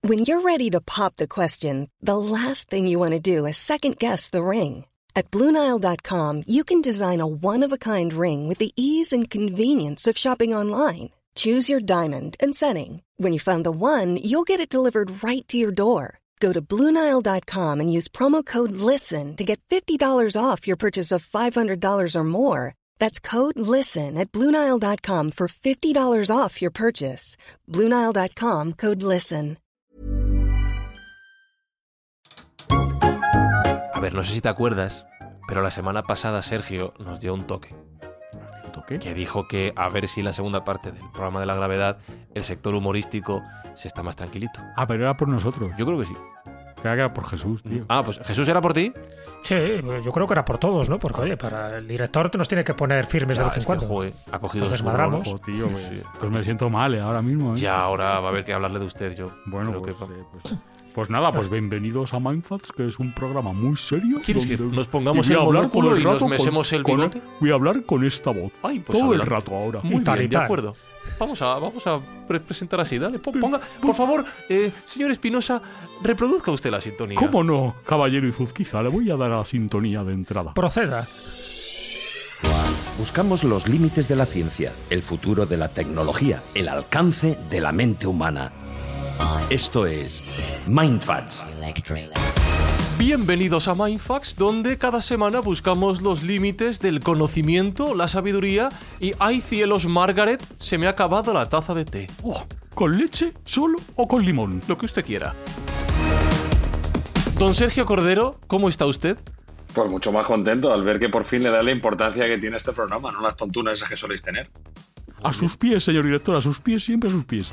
When you're ready to pop the question, the last thing you want to do is second-guess the ring. At BlueNile.com, you can design a one-of-a-kind ring with the ease and convenience of shopping online. Choose your diamond and setting. When you find the one, you'll get it delivered right to your door. Go to BlueNile.com and use promo code LISTEN to get $50 off your purchase of $500 or more. That's code LISTEN at BlueNile.com for $50 off your purchase. BlueNile.com, code LISTEN. A ver, no sé si te acuerdas, pero la semana pasada Sergio nos dio un toque. ¿Toque? Que dijo que a ver si en la segunda parte del programa de la gravedad el sector humorístico se está más tranquilito. Ah, pero era por nosotros. Yo creo que sí. Creo que era por Jesús, tío. Ah, pues ¿Jesús era por ti? Sí, yo creo que era por todos, ¿no? Porque, oye, para el director te nos tiene que poner firmes de vez en cuando. Joder, ha cogido Nos su desmadramos. rol. Oh, tío, Sí. pues me siento mal ahora mismo. Ya ahora va a haber que hablarle de usted yo. Bueno, Creo pues nada, pues bienvenidos a Mindfacts, que es un programa muy serio. ¿Quieres que donde- nos pongamos y voy el a hablar monóculo todo el y nos rato mesemos el bigote? voy a hablar con esta voz. Ay, pues todo el adelante. rato ahora. Muy Y tal, bien, y de tal. acuerdo. Vamos a presentar así, dale. Ponga, por favor, señor Espinosa, reproduzca usted la sintonía. ¿Cómo no, caballero Izuzquiza? Le voy a dar a la sintonía de entrada. Proceda. Buscamos los límites de la ciencia, el futuro de la tecnología, el alcance de la mente humana. Esto es Mindfacts. Bienvenidos a Mindfacts, donde cada semana buscamos los límites del conocimiento, la sabiduría y ¡ay cielos, Margaret! Se me ha acabado la taza de té. Oh, ¿con leche, solo o con limón? Lo que usted quiera. Don Sergio Cordero, ¿cómo está usted? Pues mucho más contento al ver que por fin le da la importancia que tiene este programa, no las tontunas esas que soléis tener. A sus pies, señor director, a sus pies, siempre a sus pies.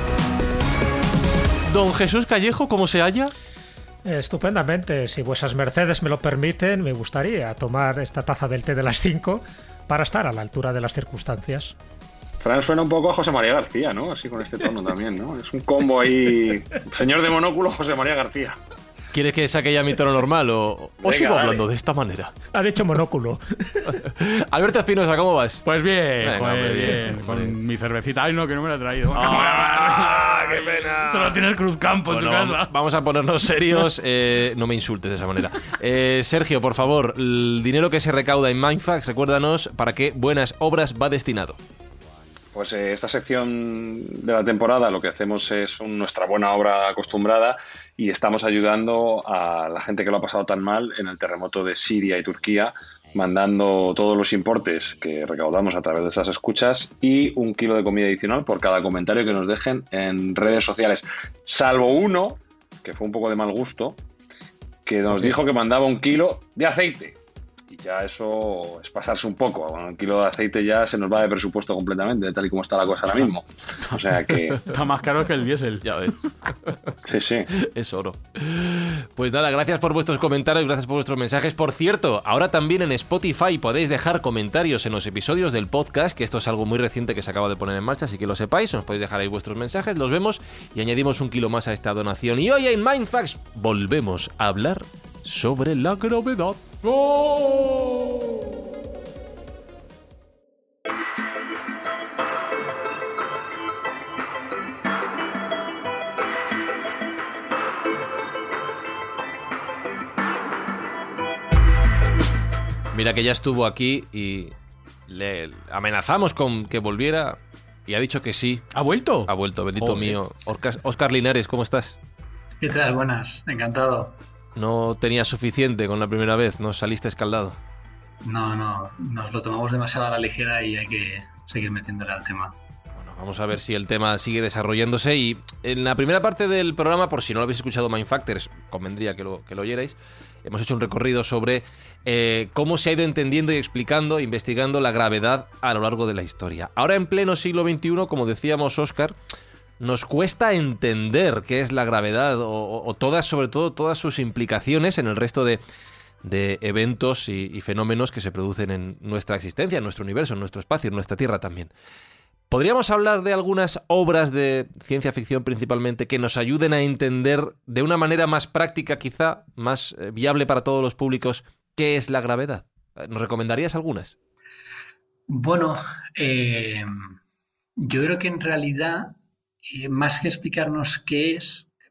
Don Jesús Callejo, ¿cómo se halla? Estupendamente. Si vuesas mercedes me lo permiten, me gustaría tomar esta taza del té de las 5 para estar a la altura de las circunstancias. Fran suena un poco a José María García, ¿no? Así con este tono también, ¿no? Es un combo ahí. Señor de monóculo, José María García. ¿Quieres que saque ya mi tono normal o Venga, sigo dale. hablando de esta manera? Ha dicho monóculo. Alberto Espinosa, ¿cómo vas? Pues bien, Venga, pues hombre, bien. bien, Con hombre. mi cervecita. Ay, no, que no me la he traído. ¡Qué pena! Solo tienes Cruzcampo en tu Bueno, casa. vamos a ponernos serios. No me insultes de esa manera. Sergio, por favor, el dinero que se recauda en Mindfacts, recuérdanos para qué buenas obras va destinado. Pues esta sección de la temporada lo que hacemos es nuestra buena obra acostumbrada y estamos ayudando a la gente que lo ha pasado tan mal en el terremoto de Siria y Turquía, mandando todos los importes que recaudamos a través de esas escuchas y 1 kilo de comida adicional por cada comentario que nos dejen en redes sociales, salvo uno, que fue un poco de mal gusto, que nos dijo que mandaba 1 kilo de aceite. Y ya eso es pasarse un poco. 1 kilo de aceite ya se nos va de presupuesto completamente, tal y como está la cosa ahora mismo. O sea que... Está más caro que el diésel. Ya ves, Sí, sí. es oro. Pues nada, gracias por vuestros comentarios, gracias por vuestros mensajes. Por cierto, ahora también en Spotify podéis dejar comentarios en los episodios del podcast, que esto es algo muy reciente que se acaba de poner en marcha, así que lo sepáis, nos podéis dejar ahí vuestros mensajes, los vemos y añadimos 1 kilo más a esta donación. Y hoy en Mindfacts volvemos a hablar sobre la gravedad. Mira que ya estuvo aquí y le amenazamos con que volviera y ha dicho que sí. ¿Ha vuelto? Ha vuelto, bendito Joder. mío. Óscar Linares, ¿cómo estás? ¿Qué tal? Buenas, encantado. No tenías suficiente con la primera vez, no saliste escaldado. No, nos lo tomamos demasiado a la ligera y hay que seguir metiéndole al tema. Bueno, vamos a ver si el tema sigue desarrollándose y en la primera parte del programa, por si no lo habéis escuchado Mindfactors, convendría que lo oyerais, hemos hecho un recorrido sobre cómo se ha ido entendiendo y explicando, investigando la gravedad a lo largo de la historia. Ahora en pleno siglo XXI, como decíamos Óscar, nos cuesta entender qué es la gravedad o todas, sobre todo, todas sus implicaciones en el resto de eventos y fenómenos que se producen en nuestra existencia, en nuestro universo, en nuestro espacio, en nuestra Tierra también. ¿Podríamos hablar de algunas obras de ciencia ficción principalmente que nos ayuden a entender de una manera más práctica, quizá, más viable para todos los públicos, qué es la gravedad? ¿Nos recomendarías algunas? Bueno, yo creo que en realidad, más que explicarnos qué es,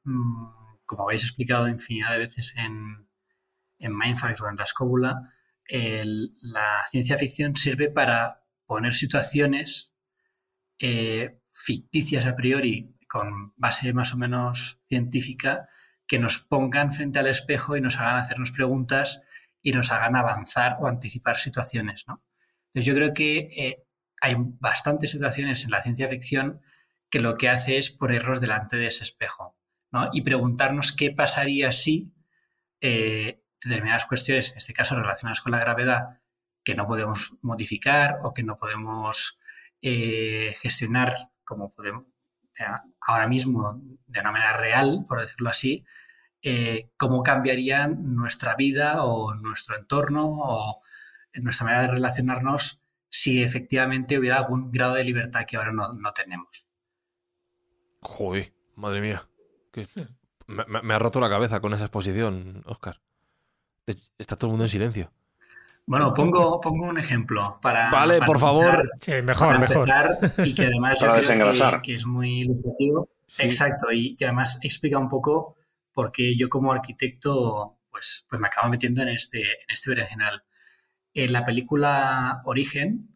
como habéis explicado infinidad de veces en Mindfacts o en La Escóbula, la ciencia ficción sirve para poner situaciones ficticias a priori, con base más o menos científica, que nos pongan frente al espejo y nos hagan hacernos preguntas y nos hagan avanzar o anticipar situaciones, ¿no? Entonces yo creo que hay bastantes situaciones en la ciencia ficción que lo que hace es ponernos delante de ese espejo, ¿no? Y preguntarnos qué pasaría si determinadas cuestiones, en este caso relacionadas con la gravedad, que no podemos modificar o que no podemos gestionar como podemos ahora mismo de una manera real, por decirlo así, cómo cambiarían nuestra vida o nuestro entorno o nuestra manera de relacionarnos si efectivamente hubiera algún grado de libertad que ahora no tenemos. Joder, madre mía. Me ha roto la cabeza con esa exposición, Óscar. Está todo el mundo en silencio. Bueno, pongo un ejemplo para... Vale, por favor. Sí, mejor. Y que además para yo creo desengrasar. que es muy ilustrativo. Sí. Exacto, y que además explica un poco por qué yo como arquitecto pues me acabo metiendo en este berenjenal. En la película Origen,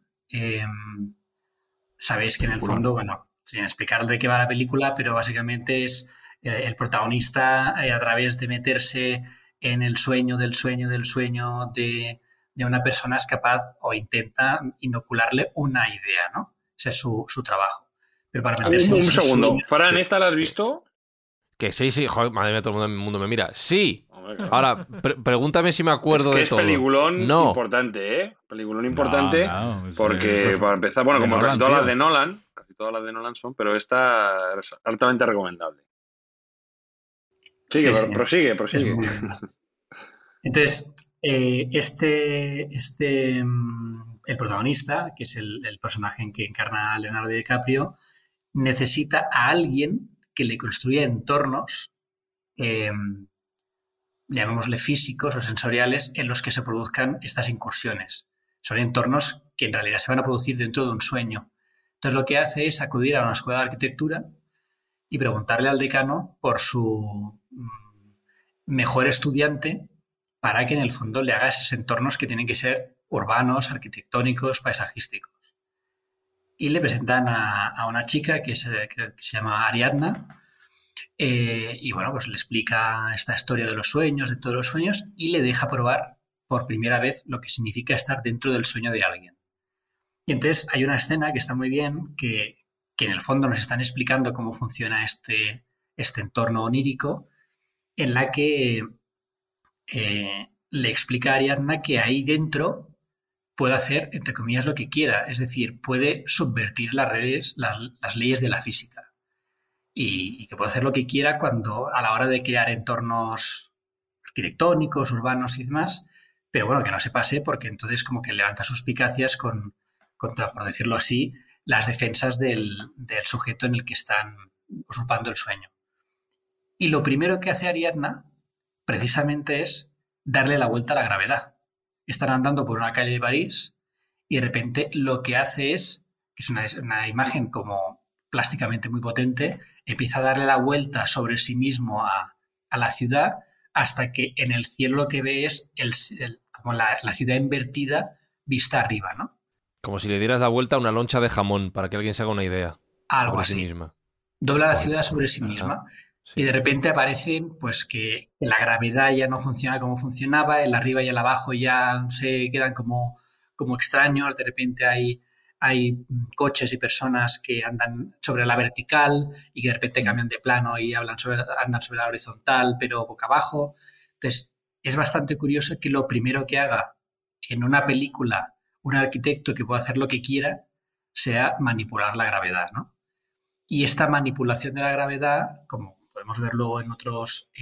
sabéis que en el fondo, bueno, sin explicar de qué va la película, pero básicamente es el protagonista a través de meterse en el sueño del sueño del sueño de una persona es capaz o intenta inocularle una idea, ¿no? Ese es su trabajo. Pero para meterse un segundo. sueño, Fran, ¿esta la has visto? Que sí. Joder, madre mía, todo el mundo me mira. Sí. Ahora, pregúntame si me acuerdo de todo. Es peliculón importante, ¿eh? Peliculón importante porque, para empezar, bueno, como casi todas las de Nolan son, pero esta es altamente recomendable. Sí. Prosigue. Entonces, el protagonista, que es el personaje que encarna a Leonardo DiCaprio, necesita a alguien que le construya entornos, llamémosle físicos o sensoriales, en los que se produzcan estas incursiones. Son entornos que en realidad se van a producir dentro de un sueño. Entonces lo que hace es acudir a una escuela de arquitectura y preguntarle al decano por su mejor estudiante para que en el fondo le haga esos entornos que tienen que ser urbanos, arquitectónicos, paisajísticos. Y le presentan a una chica que se llama Ariadna y bueno, pues le explica esta historia de los sueños, de todos los sueños y le deja probar por primera vez lo que significa estar dentro del sueño de alguien. Y entonces hay una escena que está muy bien que en el fondo nos están explicando cómo funciona este entorno onírico, en la que le explica a Ariadna que ahí dentro puede hacer, entre comillas, lo que quiera. Es decir, puede subvertir las leyes de la física. Y que puede hacer lo que quiera a la hora de crear entornos arquitectónicos, urbanos y demás. Pero bueno, que no se pase porque entonces como que levanta suspicacias contra, por decirlo así, las defensas del sujeto en el que están usurpando el sueño. Y lo primero que hace Ariadna precisamente es darle la vuelta a la gravedad. Están andando por una calle de París y de repente lo que hace es, que es una imagen como plásticamente muy potente, empieza a darle la vuelta sobre sí mismo a la ciudad hasta que en el cielo lo que ve es como la ciudad invertida vista arriba, ¿no? Como si le dieras la vuelta a una loncha de jamón, para que alguien se haga una idea. Algo sobre así. Sí misma. Dobla la ciudad sobre sí misma. Sí. Y de repente aparecen pues que la gravedad ya no funciona como funcionaba, el arriba y el abajo ya se quedan como extraños, de repente hay coches y personas que andan sobre la vertical y que de repente cambian de plano y andan sobre la horizontal, pero boca abajo. Entonces, es bastante curioso que lo primero que haga en una película un arquitecto que pueda hacer lo que quiera sea manipular la gravedad, ¿no? Y esta manipulación de la gravedad, como podemos ver luego en otros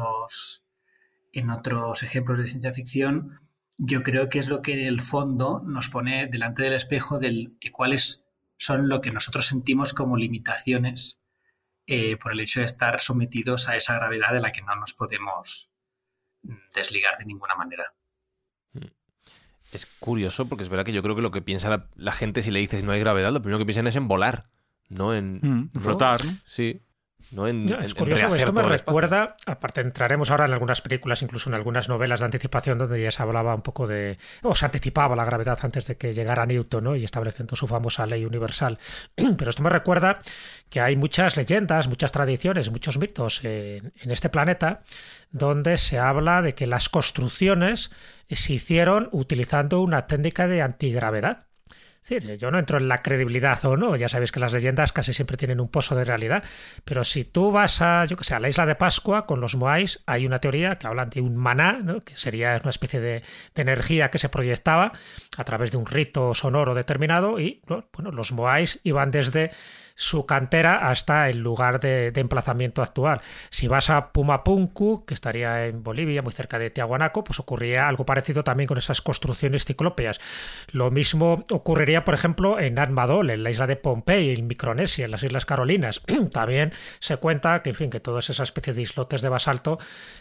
ejemplos de ciencia ficción, yo creo que es lo que en el fondo nos pone delante del espejo de cuáles son lo que nosotros sentimos como limitaciones por el hecho de estar sometidos a esa gravedad de la que no nos podemos desligar de ninguna manera. Es curioso porque es verdad que yo creo que lo que piensa la gente si le dices no hay gravedad, lo primero que piensan es en volar, no en flotar, ¿no? Sí. ¿no? Es curioso, rehacer esto me todo el espacio. recuerda, aparte entraremos ahora en algunas películas, incluso en algunas novelas de anticipación donde ya se hablaba un poco de, o se anticipaba la gravedad antes de que llegara Newton, ¿no? Y estableciendo su famosa ley universal. Pero esto me recuerda que hay muchas leyendas, muchas tradiciones, muchos mitos en este planeta donde se habla de que las construcciones se hicieron utilizando una técnica de antigravedad. Es decir, yo no entro en la credibilidad o no, ya sabéis que las leyendas casi siempre tienen un pozo de realidad, pero si tú vas a, yo que sé, a la isla de Pascua con los moais, hay una teoría que habla de un maná, ¿no? Que sería una especie de energía que se proyectaba a través de un rito sonoro determinado y bueno, los moais iban desde su cantera hasta el lugar de emplazamiento actual. Si vas a Pumapunku, que estaría en Bolivia, muy cerca de Tiahuanaco, pues ocurría algo parecido también con esas construcciones ciclópeas. Lo mismo ocurriría, por ejemplo, en Atmadol, en la isla de Pompey, en Micronesia, en las Islas Carolinas. También se cuenta que, en fin, que todas esas especies de islotes de basalto,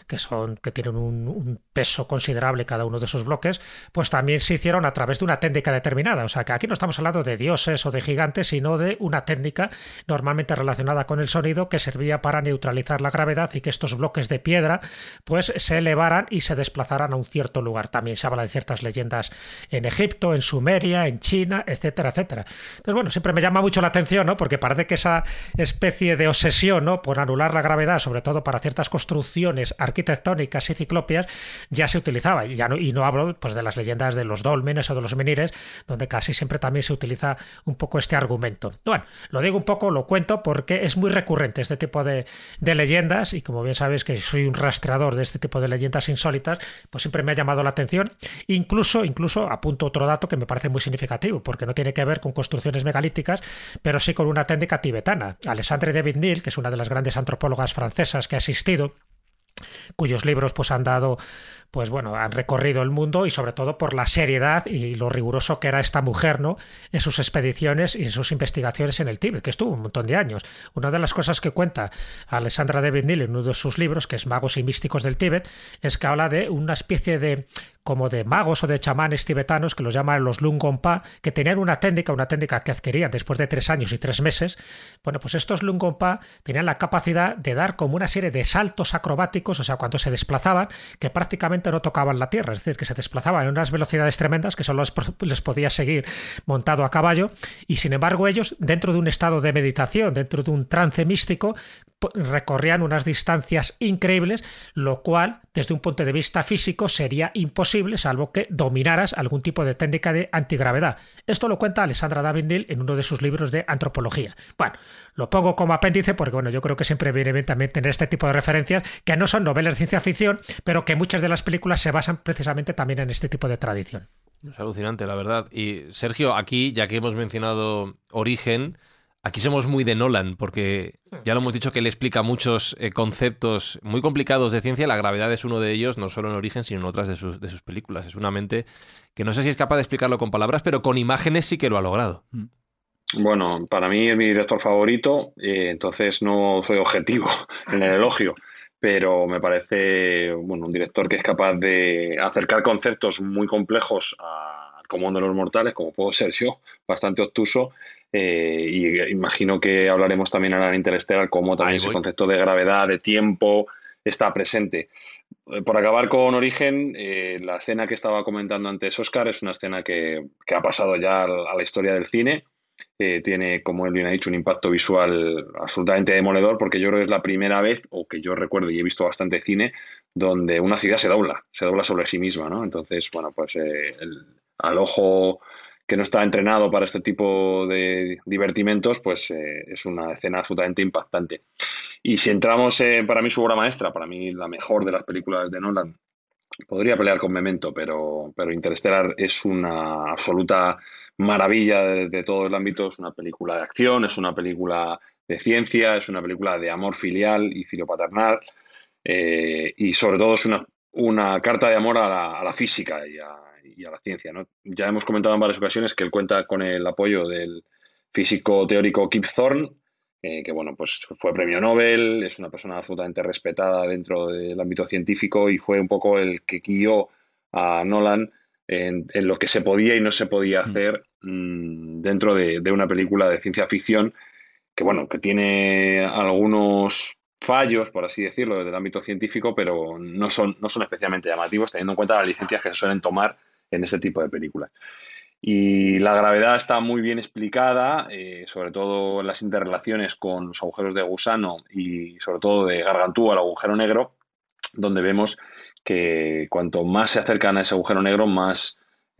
que tienen un peso considerable cada uno de esos bloques, pues también se hicieron a través de una técnica determinada. O sea, que aquí no estamos hablando de dioses o de gigantes, sino de una técnica normalmente relacionada con el sonido que servía para neutralizar la gravedad y que estos bloques de piedra pues se elevaran y se desplazaran a un cierto lugar. También se habla de ciertas leyendas en Egipto, en Sumeria, en China, etcétera, etcétera. Entonces, bueno, siempre me llama mucho la atención, ¿no? Porque parece que esa especie de obsesión, ¿no?, por anular la gravedad, sobre todo para ciertas construcciones arquitectónicas y ciclópeas, ya se utilizaba. Y no hablo pues de las leyendas de los dólmenes o de los menires, donde casi siempre también se utiliza un poco este argumento. Bueno, lo digo un poco, lo cuento porque es muy recurrente este tipo de leyendas y como bien sabéis que soy un rastreador de este tipo de leyendas insólitas, pues siempre me ha llamado la atención. Incluso apunto otro dato que me parece muy significativo porque no tiene que ver con construcciones megalíticas, pero sí con una técnica tibetana. Alexandre de Vigny, que es una de las grandes antropólogas francesas que ha existido, cuyos libros pues han recorrido el mundo y sobre todo por la seriedad y lo riguroso que era esta mujer, ¿no?, en sus expediciones y en sus investigaciones en el Tíbet, que estuvo un montón de años. Una de las cosas que cuenta Alexandra de Vigny en uno de sus libros, que es Magos y Místicos del Tíbet, es que habla de una especie de magos o de chamanes tibetanos que los llaman los Lungompa, que tenían una técnica que adquirían después de 3 años y 3 meses. Bueno, pues estos Lungompa tenían la capacidad de dar como una serie de saltos acrobáticos, o sea, cuando se desplazaban, que prácticamente no tocaban la tierra, es decir, que se desplazaban en unas velocidades tremendas que solo les podía seguir montado a caballo, y sin embargo ellos, dentro de un estado de meditación, dentro de un trance místico, recorrían unas distancias increíbles, lo cual, desde un punto de vista físico, sería imposible, salvo que dominaras algún tipo de técnica de antigravedad. Esto lo cuenta Alexandra de Vigny en uno de sus libros de antropología. Bueno, lo pongo como apéndice porque, bueno, yo creo que siempre viene bien también tener este tipo de referencias, que no son novelas de ciencia ficción, pero que muchas de las películas se basan precisamente también en este tipo de tradición. Es alucinante, la verdad. Y, Sergio, aquí, ya que hemos mencionado Origen, aquí somos muy de Nolan, porque ya lo hemos dicho que él explica muchos conceptos muy complicados de ciencia. La gravedad es uno de ellos, no solo en Origen, sino en otras de sus películas. Es una mente que no sé si es capaz de explicarlo con palabras, pero con imágenes sí que lo ha logrado. Bueno, para mí es mi director favorito, entonces no soy objetivo en el elogio, pero me parece un director que es capaz de acercar conceptos muy complejos al común de los mortales, como puedo ser yo, bastante obtuso. Y imagino que hablaremos también ahora en Interstellar cómo también ese concepto de gravedad, de tiempo, está presente. Por acabar con Origen, la escena que estaba comentando antes Óscar es una escena que ha pasado ya a la historia del cine. Tiene, como él bien ha dicho, un impacto visual absolutamente demoledor, porque yo creo que es la primera vez, o que yo recuerdo y he visto bastante cine, donde una ciudad se dobla sobre sí misma, ¿no? Entonces, bueno, pues al ojo que no está entrenado para este tipo de divertimentos, pues es una escena absolutamente impactante. Y si entramos para mí su obra maestra, para mí la mejor de las películas de Nolan, podría pelear con Memento, pero Interstellar es una absoluta maravilla de todo el ámbito. Es una película de acción, es una película de ciencia, es una película de amor filial y filopaternal, y sobre todo es una carta de amor a la física y a la ciencia, ¿no? Ya hemos comentado en varias ocasiones que él cuenta con el apoyo del físico teórico Kip Thorne, que bueno, pues fue premio Nobel, es una persona absolutamente respetada dentro del ámbito científico y fue un poco el que guió a Nolan en lo que se podía y no se podía hacer dentro de una película de ciencia ficción que tiene algunos fallos, por así decirlo, desde el ámbito científico, pero no son especialmente llamativos, teniendo en cuenta las licencias que se suelen tomar en este tipo de películas. Y la gravedad está muy bien explicada, sobre todo en las interrelaciones con los agujeros de gusano y sobre todo de Gargantúa, el agujero negro, donde vemos que cuanto más se acercan a ese agujero negro, más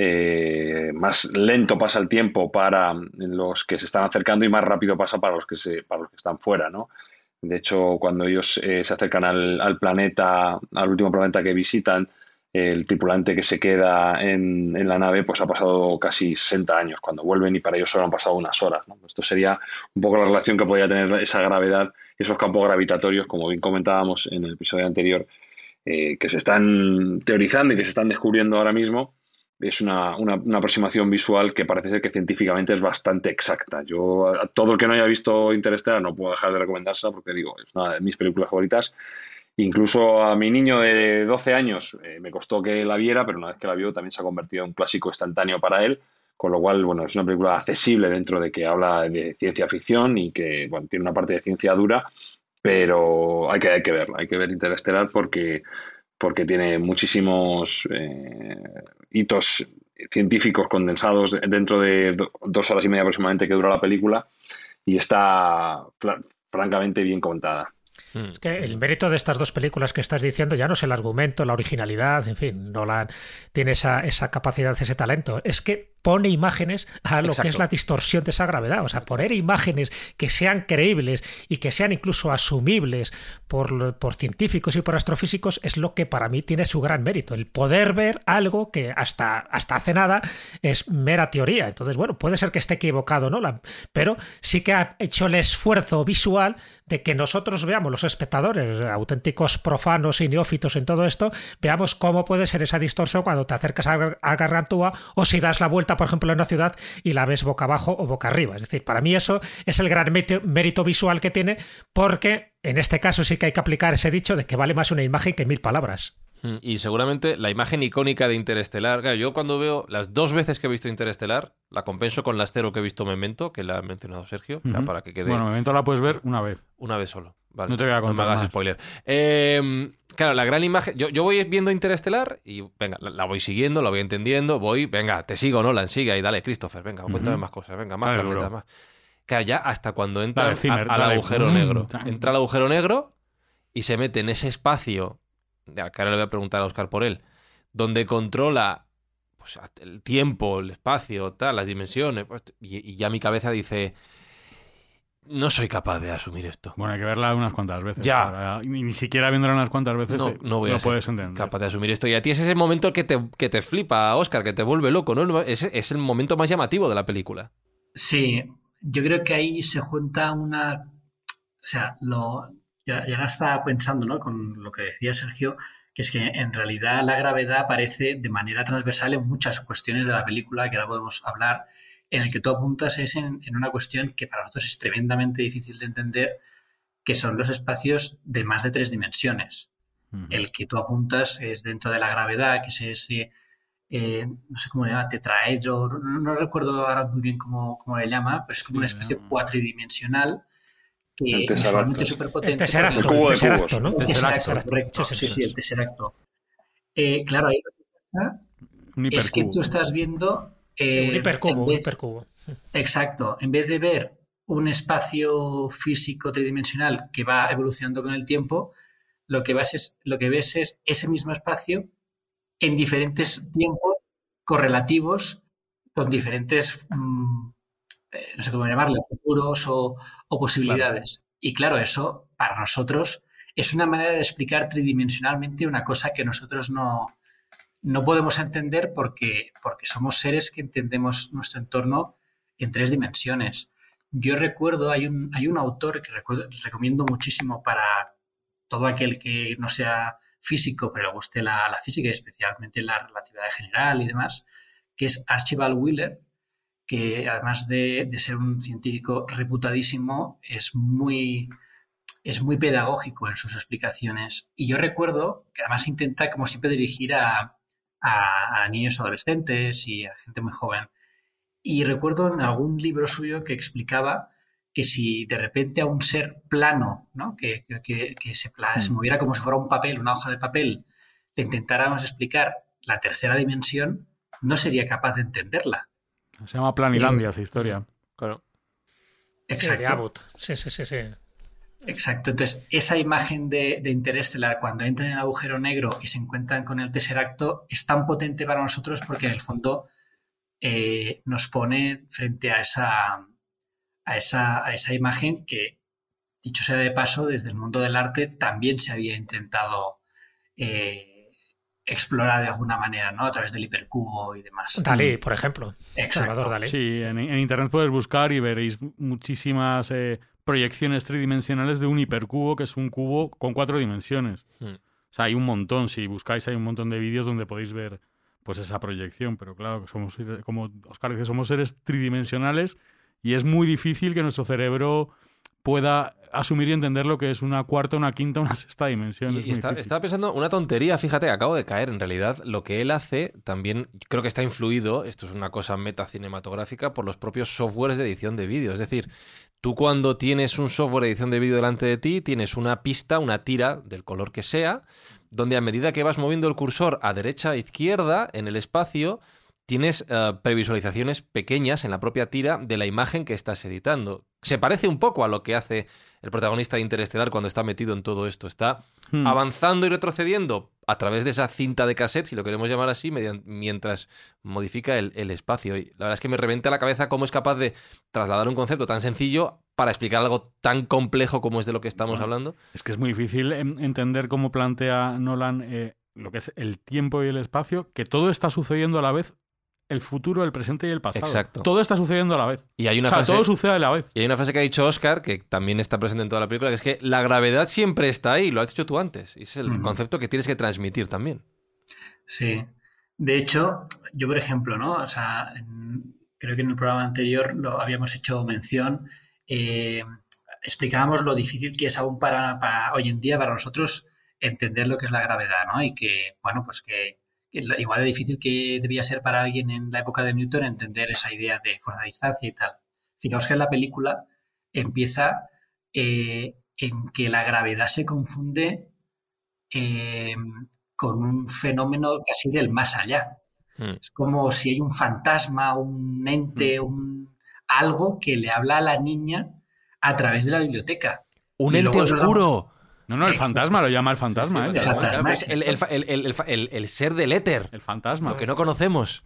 lento pasa el tiempo para los que se están acercando y más rápido pasa para los que están fuera, ¿no? De hecho, cuando ellos se acercan al planeta, al último planeta que visitan, el tripulante que se queda en la nave pues ha pasado casi 60 años cuando vuelven y para ellos solo han pasado unas horas, ¿no? Esto sería un poco la relación que podría tener esa gravedad, esos campos gravitatorios, como bien comentábamos en el episodio anterior, que se están teorizando y que se están descubriendo ahora mismo. Es una aproximación visual que parece ser que científicamente es bastante exacta. Yo, a todo el que no haya visto Interstellar, no puedo dejar de recomendársela porque, digo, es una de mis películas favoritas. Incluso a mi niño de 12 años me costó que la viera, pero una vez que la vio también se ha convertido en un clásico instantáneo para él, con lo cual, bueno, es una película accesible dentro de que habla de ciencia ficción y que, bueno, tiene una parte de ciencia dura, pero hay que verla, hay que ver Interestelar porque tiene muchísimos hitos científicos condensados dentro de 2 horas y media aproximadamente que dura la película y está francamente bien contada. Es que el mérito de estas dos películas que estás diciendo ya no es el argumento, la originalidad, en fin, Nolan tiene esa capacidad, ese talento. Es que pone imágenes a lo que es la distorsión de esa gravedad. O sea, poner imágenes que sean creíbles y que sean incluso asumibles por científicos y por astrofísicos es lo que para mí tiene su gran mérito. El poder ver algo que hasta hace nada es mera teoría. Entonces, bueno, puede ser que esté equivocado, ¿no? Pero sí que ha hecho el esfuerzo visual de que nosotros veamos, los espectadores, auténticos profanos y neófitos en todo esto, veamos cómo puede ser esa distorsión cuando te acercas a Gargantúa o si das la vuelta, por ejemplo, en una ciudad y la ves boca abajo o boca arriba. Es decir, para mí eso es el gran mérito visual que tiene, porque en este caso sí que hay que aplicar ese dicho de que vale más una imagen que 1000 palabras. Y seguramente la imagen icónica de Interestelar, claro, yo cuando veo las 2 veces que he visto Interestelar, la compenso con las 0 que he visto Memento, que la ha mencionado Sergio, para que quede... Bueno, Memento la puedes ver una vez. Una vez solo. Vale. No te voy a contar no me hagas más. Spoiler. Claro, la gran imagen... Yo voy viendo Interestelar y, venga, la voy siguiendo, la voy entendiendo, venga, te sigo, Nolan, sigue ahí, dale, Christopher, venga, cuéntame más cosas, venga, más planetas, más... Claro, ya hasta cuando entra al agujero negro. Entra al agujero negro y se mete en ese espacio... que ahora le voy a preguntar a Óscar por él, donde controla pues, el tiempo, el espacio, tal, las dimensiones, pues, y ya mi cabeza dice, no soy capaz de asumir esto. Bueno, hay que verla unas cuantas veces. Ya. Ni siquiera viéndola unas cuantas veces no voy a ser puedes entender. capaz de asumir esto. Y a ti es ese momento que te flipa, Óscar, que te vuelve loco, ¿no? Es el momento más llamativo de la película. Sí, yo creo que ahí se junta una... O sea, ya ahora estaba pensando, ¿no?, con lo que decía Sergio, que es que en realidad la gravedad aparece de manera transversal en muchas cuestiones de la película, que ahora podemos hablar, en el que tú apuntas es en una cuestión que para nosotros es tremendamente difícil de entender, que son los espacios de más de 3 dimensiones. Uh-huh. El que tú apuntas es dentro de la gravedad, que es ese, no sé cómo le llama, tetraedro, no recuerdo ahora muy bien cómo le llama, pero es como una especie cuatridimensional, que visualmente es súper potente. El tesseracto, ¿no? El tesseracto, correcto. Sí, el tesseracto. Claro, ahí lo que pasa es que tú estás viendo... un hipercubo. Exacto. En vez de ver un espacio físico tridimensional que va evolucionando con el tiempo, lo que ves es ese mismo espacio en diferentes tiempos correlativos con diferentes... no sé cómo llamarle, futuros o posibilidades. Claro. Y claro, eso para nosotros es una manera de explicar tridimensionalmente una cosa que nosotros no podemos entender porque somos seres que entendemos nuestro entorno en 3 dimensiones. Yo recuerdo, hay un autor que recomiendo muchísimo para todo aquel que no sea físico, pero le guste la física y especialmente la relatividad general y demás, que es Archibald Wheeler, que además de ser un científico reputadísimo, es muy pedagógico en sus explicaciones. Y yo recuerdo que además intenta, como siempre, dirigir a niños adolescentes y a gente muy joven. Y recuerdo en algún libro suyo que explicaba que si de repente a un ser plano, ¿no? que se moviera como si fuera un papel, una hoja de papel, le intentáramos explicar la tercera dimensión, no sería capaz de entenderla. Se llama Planilandia esa historia. Claro. Exacto. Sí, de Abbott. Sí. Exacto. Entonces, esa imagen de Interestelar, cuando entran en el agujero negro y se encuentran con el Tesseracto, es tan potente para nosotros porque en el fondo nos pone frente a esa imagen que, dicho sea de paso, desde el mundo del arte también se había intentado explorar de alguna manera, ¿no? A través del hipercubo y demás. Dalí, por ejemplo. Exacto. Salvador Dalí. Sí, en internet puedes buscar y veréis muchísimas proyecciones tridimensionales de un hipercubo, que es un cubo con 4 dimensiones. O sea, hay un montón. Si buscáis, hay un montón de vídeos donde podéis ver pues esa proyección. Pero claro, somos, como Óscar dice, somos seres tridimensionales y es muy difícil que nuestro cerebro pueda asumir y entender lo que es una cuarta, una quinta, una sexta dimensión. Estaba pensando una tontería, fíjate, acabo de caer. En realidad, lo que él hace también creo que está influido, esto es una cosa metacinematográfica, por los propios softwares de edición de vídeo. Es decir, tú cuando tienes un software de edición de vídeo delante de ti, tienes una pista, una tira, del color que sea, donde a medida que vas moviendo el cursor a derecha e izquierda en el espacio, tienes previsualizaciones pequeñas en la propia tira de la imagen que estás editando. Se parece un poco a lo que hace el protagonista de Interestelar cuando está metido en todo esto. Está avanzando y retrocediendo a través de esa cinta de cassette, si lo queremos llamar así, mientras modifica el espacio. Y la verdad es que me revienta la cabeza cómo es capaz de trasladar un concepto tan sencillo para explicar algo tan complejo como es de lo que estamos hablando. Es que es muy difícil entender cómo plantea Nolan lo que es el tiempo y el espacio, que todo está sucediendo a la vez. El futuro, el presente y el pasado. Exacto. Todo está sucediendo a la vez. Y hay una todo sucede a la vez. Y hay una frase que ha dicho Óscar, que también está presente en toda la película, que es que la gravedad siempre está ahí, lo has dicho tú antes. Y ese es el concepto que tienes que transmitir también. Sí. De hecho, yo, por ejemplo, ¿no? O sea, creo que en el programa anterior lo habíamos hecho mención, explicábamos lo difícil que es aún para hoy en día para nosotros entender lo que es la gravedad, ¿no? Y que, bueno, pues que igual de difícil que debía ser para alguien en la época de Newton entender esa idea de fuerza de distancia y tal. Fijaos que en la película empieza en que la gravedad se confunde con un fenómeno casi del más allá. Es como si hay un fantasma, un ente, algo que le habla a la niña a través de la biblioteca. ¡Un ente oscuro! No, el fantasma, lo llama el fantasma. Sí, el fantasma. El ser del éter. El fantasma. Lo que no conocemos.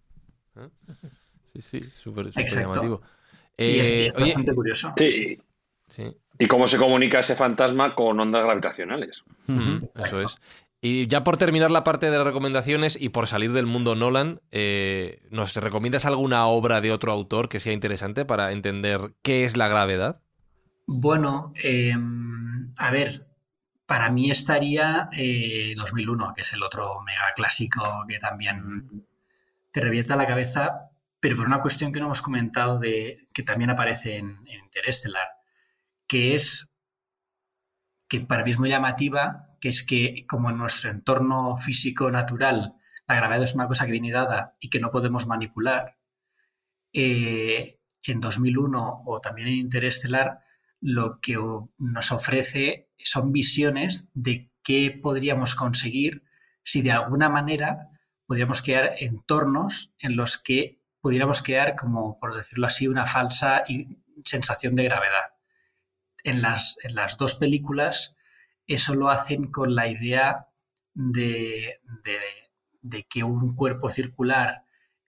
Sí, súper llamativo. Y es bastante curioso. Sí. ¿Y cómo se comunica ese fantasma con ondas gravitacionales? Eso es. Y ya por terminar la parte de las recomendaciones y por salir del mundo Nolan, ¿nos recomiendas alguna obra de otro autor que sea interesante para entender qué es la gravedad? Bueno, a ver, para mí estaría 2001, que es el otro mega clásico que también te revienta la cabeza, pero por una cuestión que no hemos comentado que también aparece en Interestelar, que es que para mí es muy llamativa, que es que como en nuestro entorno físico natural la gravedad es una cosa que viene dada y que no podemos manipular, en 2001 o también en Interestelar lo que nos ofrece son visiones de qué podríamos conseguir si de alguna manera podríamos crear entornos en los que pudiéramos crear, como por decirlo así, una falsa sensación de gravedad. En las dos películas eso lo hacen con la idea de que un cuerpo circular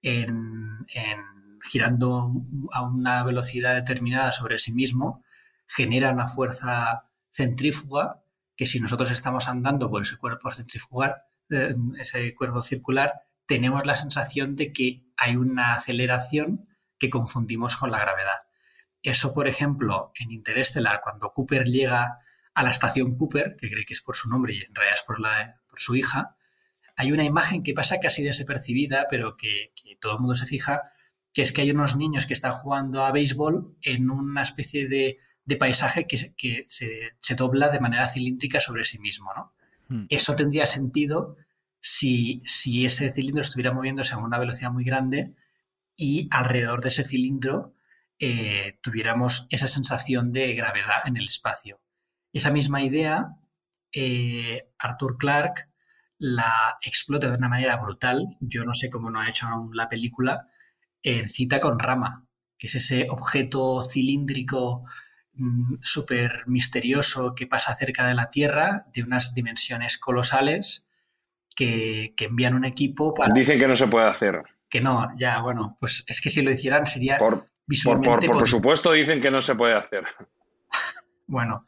girando a una velocidad determinada sobre sí mismo genera una fuerza centrífuga que si nosotros estamos andando por ese cuerpo centrifugal, ese cuerpo circular, tenemos la sensación de que hay una aceleración que confundimos con la gravedad. Eso, por ejemplo, en Interestelar, cuando Cooper llega a la estación Cooper, que cree que es por su nombre y en realidad es por su hija, hay una imagen que pasa casi desapercibida, pero que todo el mundo se fija, que es que hay unos niños que están jugando a béisbol en una especie de paisaje que se dobla de manera cilíndrica sobre sí mismo, ¿no? Eso tendría sentido si ese cilindro estuviera moviéndose a una velocidad muy grande y alrededor de ese cilindro tuviéramos esa sensación de gravedad en el espacio. Esa misma idea, Arthur Clarke la explota de una manera brutal. Yo no sé cómo no ha hecho aún la película, en Cita con Rama, que es ese objeto cilíndrico súper misterioso que pasa cerca de la Tierra, de unas dimensiones colosales, que envían un equipo para... Dicen que no se puede hacer. Que no, ya, bueno, pues es que si lo hicieran sería visualmente... Por supuesto dicen que no se puede hacer. Bueno,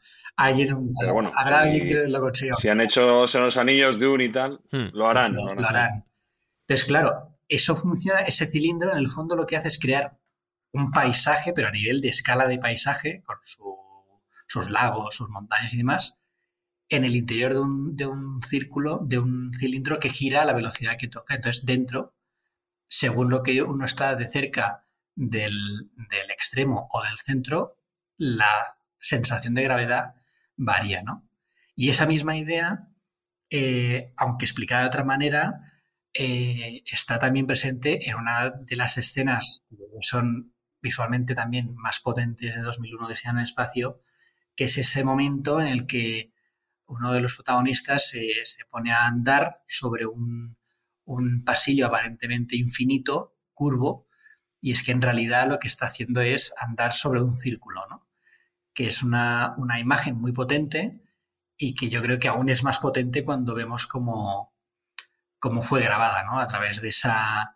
habrá alguien que lo consiga. Si han hecho los anillos de Dune y tal, lo harán. Lo harán. Entonces, claro, eso funciona, ese cilindro en el fondo lo que hace es crear un paisaje, pero a nivel de escala de paisaje, con sus lagos, sus montañas y demás, en el interior de un círculo, de un cilindro que gira a la velocidad que toca. Entonces, dentro, según lo que uno está de cerca del extremo o del centro, la sensación de gravedad varía, ¿no? Y esa misma idea, aunque explicada de otra manera, está también presente en una de las escenas que son visualmente también más potentes de 2001 de Odisea en el espacio, que es ese momento en el que uno de los protagonistas se pone a andar sobre un pasillo aparentemente infinito, curvo, y es que en realidad lo que está haciendo es andar sobre un círculo, ¿no? Que es una imagen muy potente y que yo creo que aún es más potente cuando vemos cómo fue grabada, ¿no? A través de esa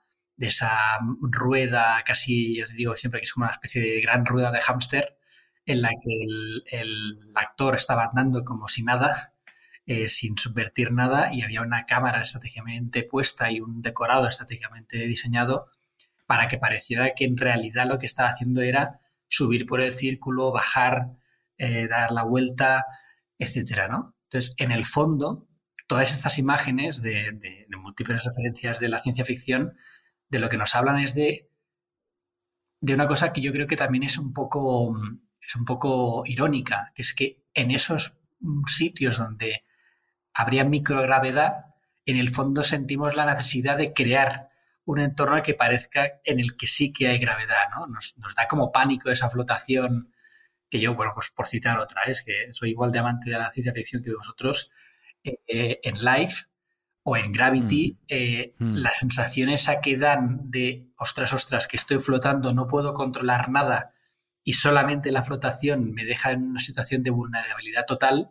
rueda, casi, yo os digo siempre que es como una especie de gran rueda de hámster, en la que el actor estaba andando como si nada, sin subvertir nada, y había una cámara estratégicamente puesta y un decorado estratégicamente diseñado para que pareciera que en realidad lo que estaba haciendo era subir por el círculo, bajar, dar la vuelta, etcétera, ¿no? Entonces, en el fondo, todas estas imágenes de múltiples referencias de la ciencia ficción, de lo que nos hablan es de una cosa que yo creo que también es un poco irónica, que es que en esos sitios donde habría microgravedad, en el fondo sentimos la necesidad de crear un entorno que parezca en el que sí que hay gravedad, ¿no? Nos da como pánico esa flotación, que yo, bueno, pues por citar otra, es que soy igual de amante de la ciencia ficción que vosotros. En Life o en Gravity, la sensación esa que dan de ostras, que estoy flotando, no puedo controlar nada y solamente la flotación me deja en una situación de vulnerabilidad total,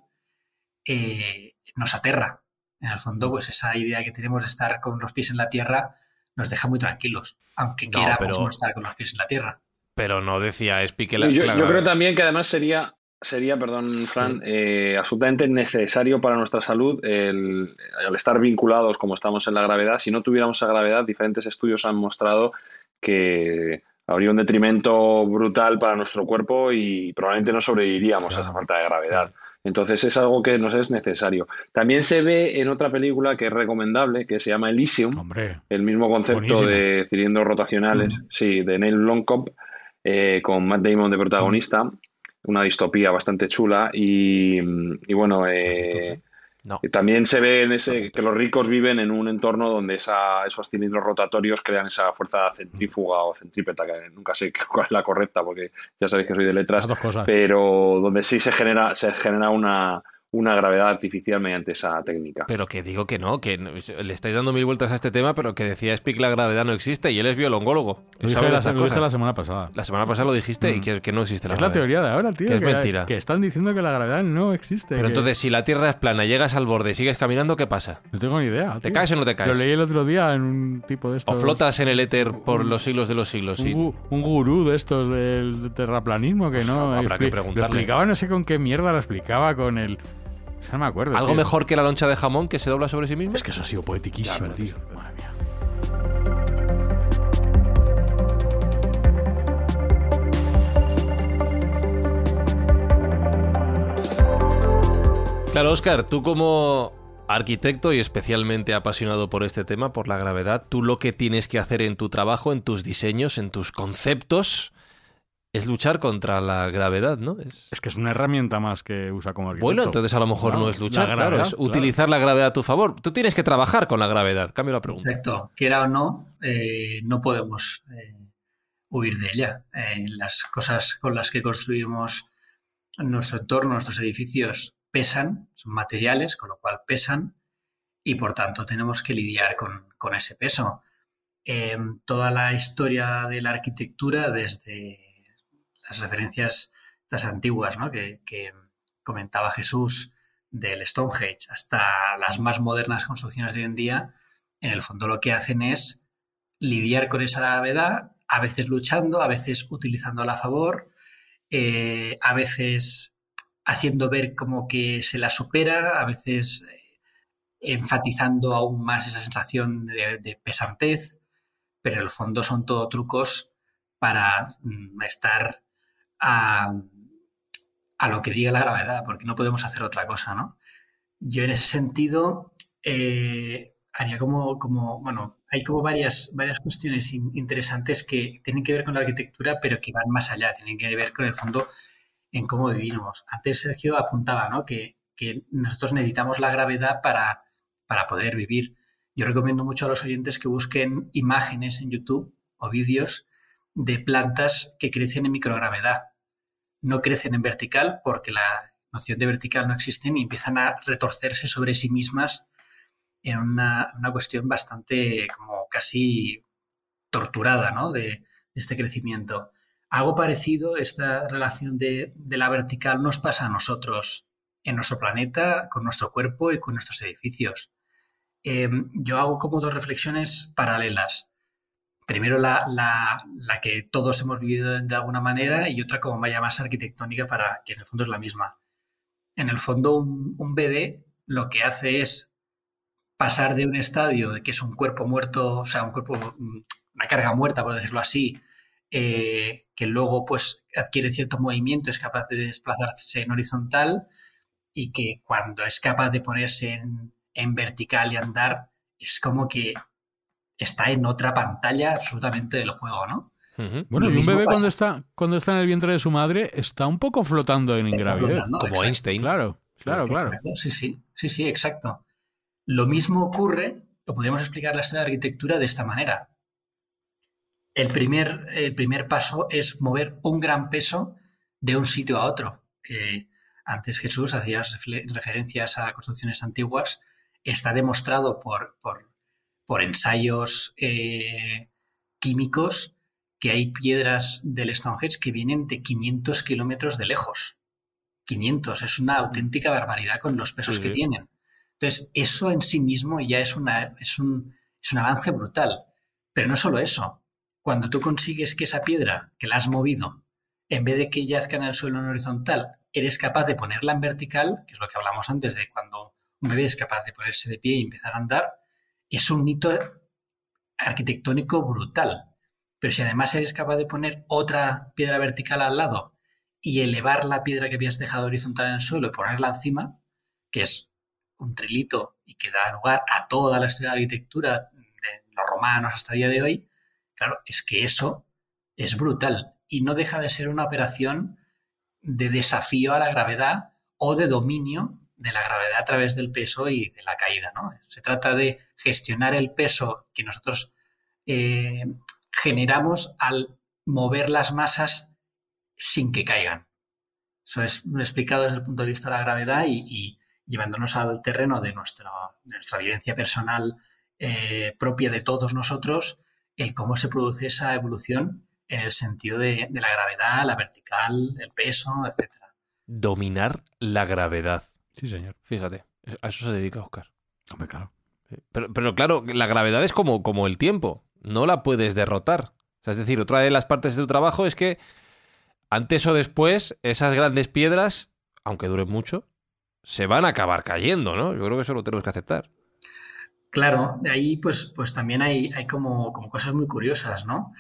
nos aterra. En el fondo, pues esa idea que tenemos de estar con los pies en la tierra nos deja muy tranquilos, aunque queramos no estar con los pies en la tierra. Pero no decía Espi que yo creo también que además sería, perdón, Fran, absolutamente necesario para nuestra salud al estar vinculados como estamos en la gravedad. Si no tuviéramos esa gravedad, diferentes estudios han mostrado que habría un detrimento brutal para nuestro cuerpo y probablemente no sobreviviríamos a esa falta de gravedad. Entonces es algo que nos es necesario. También se ve en otra película que es recomendable, que se llama Elysium. Hombre, el mismo concepto buenísimo. De cilindros rotacionales, de Neil Blomkamp, con Matt Damon de protagonista. Una distopía bastante chula y bueno, también se ve que los ricos viven en un entorno donde esos cilindros rotatorios crean esa fuerza centrífuga o centrípeta, que nunca sé cuál es la correcta porque ya sabéis que soy de letras, pero donde sí se genera una gravedad artificial mediante esa técnica. Pero que digo que no, que le estáis dando mil vueltas a este tema, pero que decía Spic la gravedad no existe y él es biolongólogo. Lo dije la semana pasada. La semana pasada lo dijiste y que no existe la gravedad. Es la teoría de ahora, tío. Que es mentira. Que están diciendo que la gravedad no existe. Pero entonces, si la Tierra es plana, llegas al borde y sigues caminando, ¿qué pasa? No tengo ni idea. ¿Te caes o no te caes? Lo leí el otro día en un tipo de estos... O flotas en el éter por los siglos de los siglos. Un gurú de estos del terraplanismo que no... Habrá que preguntarle. Lo explicaba, no sé con qué mierda lo explicaba, con el... No me acuerdo. ¿Algo mejor que la loncha de jamón que se dobla sobre sí misma? Es que eso ha sido poetiquísimo, tío. Madre mía. Claro, Óscar, tú como arquitecto y especialmente apasionado por este tema, por la gravedad, tú lo que tienes que hacer en tu trabajo, en tus diseños, en tus conceptos, es luchar contra la gravedad, ¿no? Es que es una herramienta más que usa como arquitecto. Bueno, entonces a lo mejor no es luchar, claro, es utilizar la gravedad a tu favor. Tú tienes que trabajar con la gravedad. Cambio la pregunta. Exacto. Quiera o no, no podemos huir de ella. Las cosas con las que construimos nuestro entorno, nuestros edificios, pesan, son materiales, con lo cual pesan, y por tanto tenemos que lidiar con ese peso. Toda la historia de la arquitectura, desde las referencias las antiguas, ¿no?, que comentaba Jesús, del Stonehenge hasta las más modernas construcciones de hoy en día, en el fondo lo que hacen es lidiar con esa gravedad, a veces luchando, a veces utilizándola a favor, a veces haciendo ver como que se la supera, a veces enfatizando aún más esa sensación de pesantez, pero en el fondo son todo trucos para estar a lo que diga la gravedad, porque no podemos hacer otra cosa, ¿no? Yo en ese sentido haría bueno, hay como varias cuestiones interesantes que tienen que ver con la arquitectura, pero que van más allá, tienen que ver con el fondo en cómo vivimos. Antes Sergio apuntaba, ¿no?, que nosotros necesitamos la gravedad para poder vivir. Yo recomiendo mucho a los oyentes que busquen imágenes en YouTube o vídeos de plantas que crecen en microgravedad. No crecen en vertical porque la noción de vertical no existe y empiezan a retorcerse sobre sí mismas en una cuestión bastante como casi torturada, ¿no?, de este crecimiento. Algo parecido, esta relación de la vertical nos pasa a nosotros en nuestro planeta, con nuestro cuerpo y con nuestros edificios. Yo hago como dos reflexiones paralelas. Primero la que todos hemos vivido de alguna manera y otra como vaya más arquitectónica, para que en el fondo es la misma. En el fondo un bebé lo que hace es pasar de un estadio de que es un cuerpo muerto, o sea, una carga muerta, por decirlo así, que luego pues adquiere cierto movimiento, es capaz de desplazarse en horizontal, y que cuando es capaz de ponerse en vertical y andar, es como que está en otra pantalla absolutamente del juego, ¿no? Uh-huh. Bueno, y un bebé cuando está en el vientre de su madre está un poco flotando en ingravidez. Como exacto. Einstein. Claro. Sí, exacto. Lo mismo ocurre, lo podríamos explicar la historia de la arquitectura de esta manera. El primer paso es mover un gran peso de un sitio a otro. Antes Jesús hacías referencias a construcciones antiguas. Está demostrado por ensayos químicos que hay piedras del Stonehenge que vienen de 500 kilómetros de lejos. 500, es una auténtica barbaridad con los pesos que tienen. Entonces, eso en sí mismo ya es un avance brutal. Pero no solo eso. Cuando tú consigues que esa piedra, que la has movido, en vez de que yazca en el suelo en horizontal, eres capaz de ponerla en vertical, que es lo que hablamos antes de cuando un bebé es capaz de ponerse de pie y empezar a andar, es un hito arquitectónico brutal. Pero si además eres capaz de poner otra piedra vertical al lado y elevar la piedra que habías dejado horizontal en el suelo y ponerla encima, que es un trilito y que da lugar a toda la historia de la arquitectura de los romanos hasta el día de hoy, claro, es que eso es brutal y no deja de ser una operación de desafío a la gravedad o de dominio de la gravedad a través del peso y de la caída, ¿no? Se trata de gestionar el peso que nosotros generamos al mover las masas sin que caigan. Eso es explicado desde el punto de vista de la gravedad y llevándonos al terreno de nuestra evidencia personal propia de todos nosotros, el cómo se produce esa evolución en el sentido de la gravedad, la vertical, el peso, etc. Dominar la gravedad. Sí, señor. Fíjate, a eso se dedica Óscar. Hombre, claro. Pero claro, la gravedad es como el tiempo. No la puedes derrotar. O sea, es decir, otra de las partes de tu trabajo es que antes o después esas grandes piedras, aunque duren mucho, se van a acabar cayendo, ¿no? Yo creo que eso lo tenemos que aceptar. Claro, de ahí pues también hay como cosas muy curiosas, ¿no?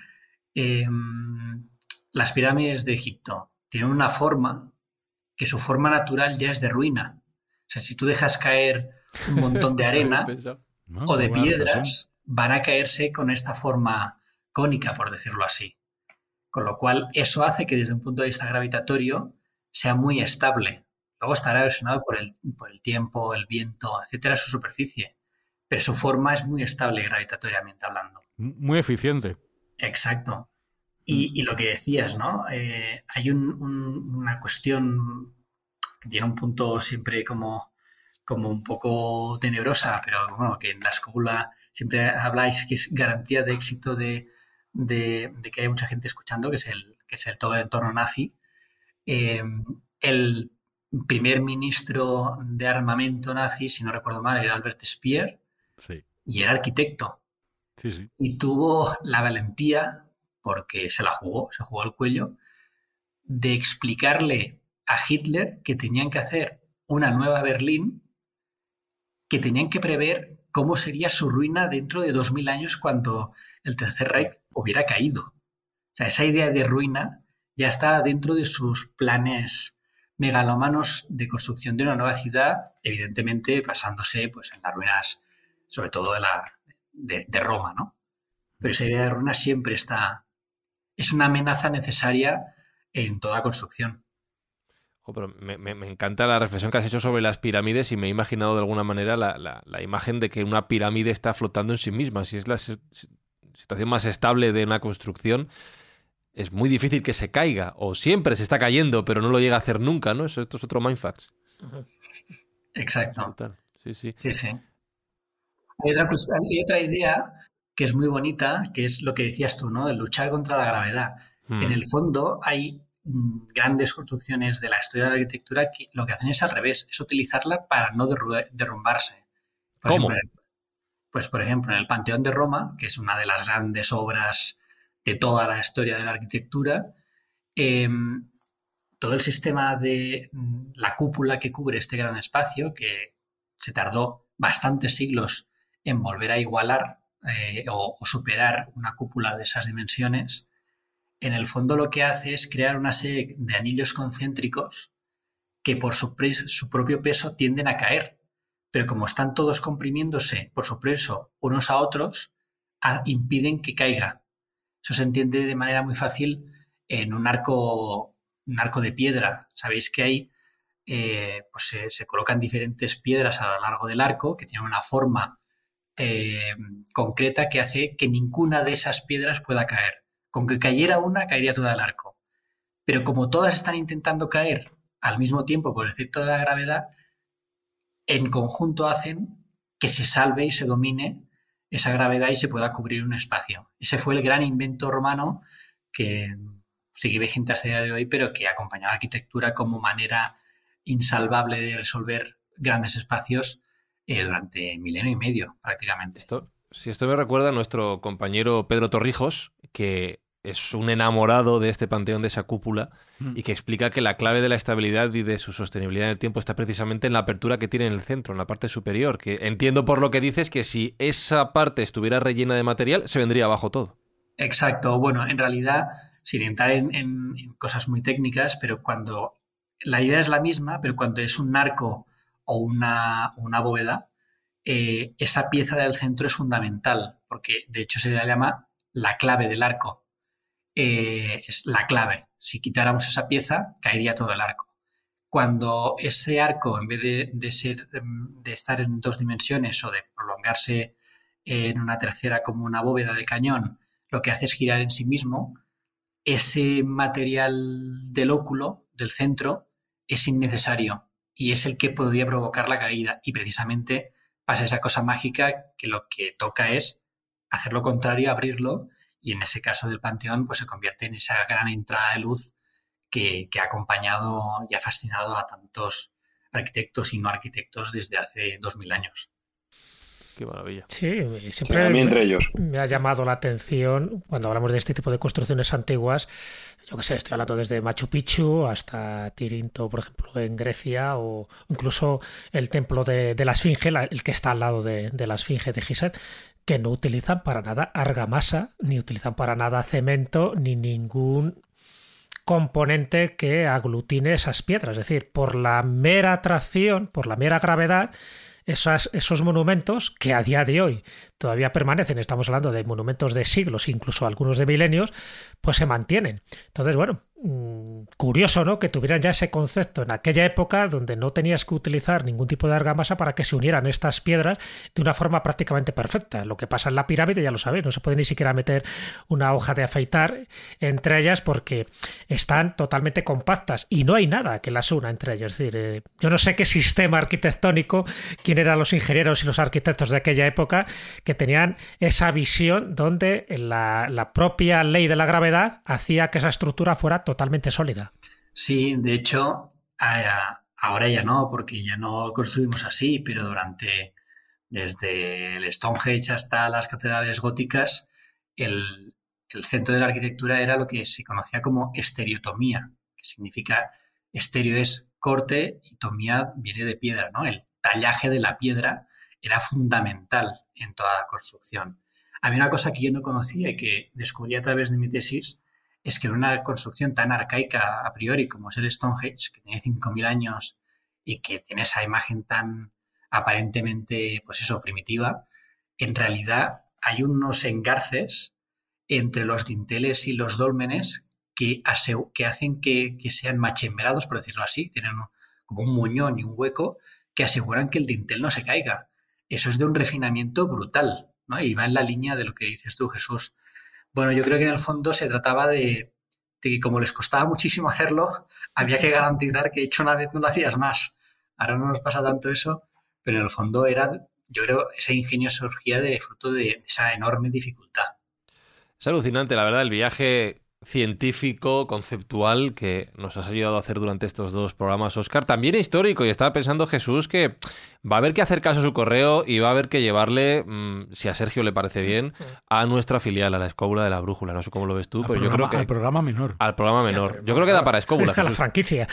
Las pirámides de Egipto tienen una forma que su forma natural ya es de ruina. O sea, si tú dejas caer un montón de arena o de piedras, van a caerse con esta forma cónica, por decirlo así. Con lo cual, eso hace que desde un punto de vista gravitatorio sea muy estable. Luego estará erosionado por el tiempo, el viento, etcétera, su superficie. Pero su forma es muy estable gravitatoriamente hablando. Muy eficiente. Exacto. Y lo que decías, ¿no? Hay una cuestión que tiene un punto siempre como un poco tenebrosa, pero bueno, que en la escóbula siempre habláis que es garantía de éxito de que hay mucha gente escuchando, que es el todo el entorno nazi. El primer ministro de armamento nazi, si no recuerdo mal, era Albert Speer, Sí. y era arquitecto. Sí. Y tuvo la valentía, porque se jugó al cuello, de explicarle a Hitler que tenían que hacer una nueva Berlín, que tenían que prever cómo sería su ruina dentro de 2000 años cuando el Tercer Reich hubiera caído. O sea, esa idea de ruina ya está dentro de sus planes megalomanos de construcción de una nueva ciudad, evidentemente basándose pues, en las ruinas, sobre todo de Roma, ¿no? Pero esa idea de ruina siempre está... Es una amenaza necesaria en toda construcción. Pero me encanta la reflexión que has hecho sobre las pirámides y me he imaginado de alguna manera la imagen de que una pirámide está flotando en sí misma. Si es la situación más estable de una construcción, es muy difícil que se caiga, o siempre se está cayendo, pero no lo llega a hacer nunca, ¿no? Esto es otro mindfax. Exacto. Sí. Hay otra idea que es muy bonita, que es lo que decías tú, ¿no? De luchar contra la gravedad. En el fondo hay grandes construcciones de la historia de la arquitectura que lo que hacen es al revés, es utilizarla para no derrumbarse. ¿Cómo? Por ejemplo, en el Panteón de Roma, que es una de las grandes obras de toda la historia de la arquitectura, todo el sistema de la cúpula que cubre este gran espacio, que se tardó bastantes siglos en volver a igualar o superar una cúpula de esas dimensiones, en el fondo lo que hace es crear una serie de anillos concéntricos que por su propio peso tienden a caer, pero como están todos comprimiéndose por su peso unos a otros, impiden que caiga. Eso se entiende de manera muy fácil en un arco de piedra. Sabéis que hay, se colocan diferentes piedras a lo largo del arco que tienen una forma concreta que hace que ninguna de esas piedras pueda caer. Con que cayera una, caería todo el arco. Pero como todas están intentando caer al mismo tiempo por el efecto de la gravedad, en conjunto hacen que se salve y se domine esa gravedad y se pueda cubrir un espacio. Ese fue el gran invento romano que sigue vigente hasta el día de hoy, pero que acompañó a la arquitectura como manera insalvable de resolver grandes espacios durante milenio y medio, prácticamente. Esto me recuerda a nuestro compañero Pedro Torrijos, que es un enamorado de este panteón, de esa cúpula, y que explica que la clave de la estabilidad y de su sostenibilidad en el tiempo está precisamente en la apertura que tiene en el centro, en la parte superior, que entiendo por lo que dices que si esa parte estuviera rellena de material, se vendría abajo todo. Exacto. Bueno, en realidad, sin entrar en cosas muy técnicas, pero cuando la idea es la misma, pero cuando es un arco o una bóveda, esa pieza del centro es fundamental, porque de hecho se la llama la clave del arco. Es la clave. Si quitáramos esa pieza, caería todo el arco. Cuando ese arco, en vez de estar en dos dimensiones o de prolongarse en una tercera como una bóveda de cañón, lo que hace es girar en sí mismo, ese material del óculo, del centro, es innecesario y es el que podría provocar la caída. Y precisamente pasa esa cosa mágica que lo que toca es hacer lo contrario, abrirlo, y en ese caso del Panteón pues se convierte en esa gran entrada de luz que ha acompañado y ha fascinado a tantos arquitectos y no arquitectos desde hace 2000 años. Qué maravilla. Sí, siempre entre ellos me ha llamado la atención cuando hablamos de este tipo de construcciones antiguas. Yo qué sé, estoy hablando desde Machu Picchu hasta Tirinto, por ejemplo, en Grecia, o incluso el templo de la Esfinge, el que está al lado de la Esfinge de Gizeh, que no utilizan para nada argamasa, ni utilizan para nada cemento, ni ningún componente que aglutine esas piedras. Es decir, por la mera atracción, por la mera gravedad, esos monumentos que a día de hoy todavía permanecen, estamos hablando de monumentos de siglos, incluso algunos de milenios, pues se mantienen. Entonces, bueno, curioso, ¿no?, que tuvieran ya ese concepto en aquella época donde no tenías que utilizar ningún tipo de argamasa para que se unieran estas piedras de una forma prácticamente perfecta. Lo que pasa en la pirámide ya lo sabéis, no se puede ni siquiera meter una hoja de afeitar entre ellas porque están totalmente compactas y no hay nada que las una entre ellas. Es decir, yo no sé qué sistema arquitectónico, quién eran los ingenieros y los arquitectos de aquella época que tenían esa visión donde la propia ley de la gravedad hacía que esa estructura fuera totalmente sólida. Sí, de hecho, ahora ya no, porque ya no construimos así, pero desde el Stonehenge hasta las catedrales góticas, el centro de la arquitectura era lo que se conocía como estereotomía, que significa estereo es corte y tomía viene de piedra, ¿no? El tallaje de la piedra era fundamental en toda la construcción. Había una cosa que yo no conocía y que descubrí a través de mi tesis, es que en una construcción tan arcaica a priori como es el Stonehenge, que tiene 5.000 años y que tiene esa imagen tan aparentemente, pues eso, primitiva, en realidad hay unos engarces entre los dinteles y los dólmenes que hacen que sean machembrados, por decirlo así, tienen como un muñón y un hueco que aseguran que el dintel no se caiga. Eso es de un refinamiento brutal, ¿no? Y va en la línea de lo que dices tú, Jesús. Bueno, yo creo que en el fondo se trataba de que como les costaba muchísimo hacerlo, había que garantizar que hecho una vez no lo hacías más. Ahora no nos pasa tanto eso, pero en el fondo yo creo, ese ingenio surgía de fruto de esa enorme dificultad. Es alucinante, la verdad, el viaje científico, conceptual que nos has ayudado a hacer durante estos 2 programas, Óscar. También histórico, y estaba pensando, Jesús, que va a haber que hacer caso a su correo y va a haber que llevarle, si a Sergio le parece bien, a nuestra filial, a la Escóbula de la Brújula. No sé cómo lo ves tú, pero yo creo que... Al programa menor. Al programa menor. Yo creo que da para Escóbula, a la franquicia.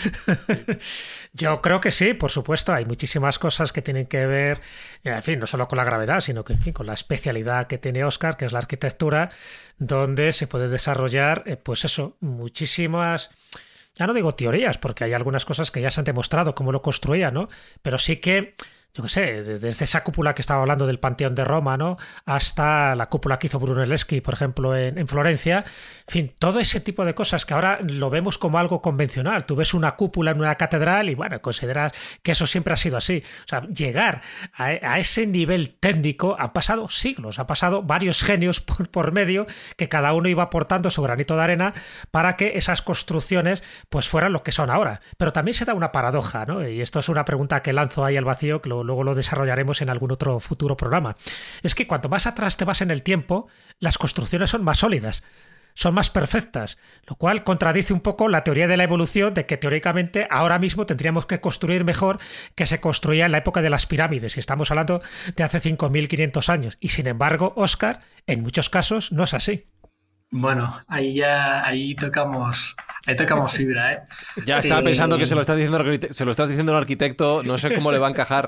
Yo creo que sí, por supuesto. Hay muchísimas cosas que tienen que ver, en fin, no solo con la gravedad, sino que, en fin, con la especialidad que tiene Óscar, que es la arquitectura, donde se puede desarrollar, pues eso, muchísimas... Ya no digo teorías, porque hay algunas cosas que ya se han demostrado cómo lo construía, ¿no? Pero sí que, yo qué sé, desde esa cúpula que estaba hablando del Panteón de Roma, ¿no?, hasta la cúpula que hizo Brunelleschi, por ejemplo, en Florencia. En fin, todo ese tipo de cosas que ahora lo vemos como algo convencional. Tú ves una cúpula en una catedral y, bueno, consideras que eso siempre ha sido así. O sea, llegar a ese nivel técnico han pasado siglos, han pasado varios genios por medio que cada uno iba aportando su granito de arena para que esas construcciones pues fueran lo que son ahora. Pero también se da una paradoja, ¿no? Y esto es una pregunta que lanzo ahí al vacío, que luego lo desarrollaremos en algún otro futuro programa. Es que cuanto más atrás te vas en el tiempo, las construcciones son más sólidas, son más perfectas, lo cual contradice un poco la teoría de la evolución de que teóricamente ahora mismo tendríamos que construir mejor que se construía en la época de las pirámides, y estamos hablando de hace 5.500 años. Y sin embargo, Óscar, en muchos casos no es así. Bueno, ahí tocamos fibra, ¿eh? Ya estaba pensando que se lo estás diciendo un arquitecto, no sé cómo le va a encajar.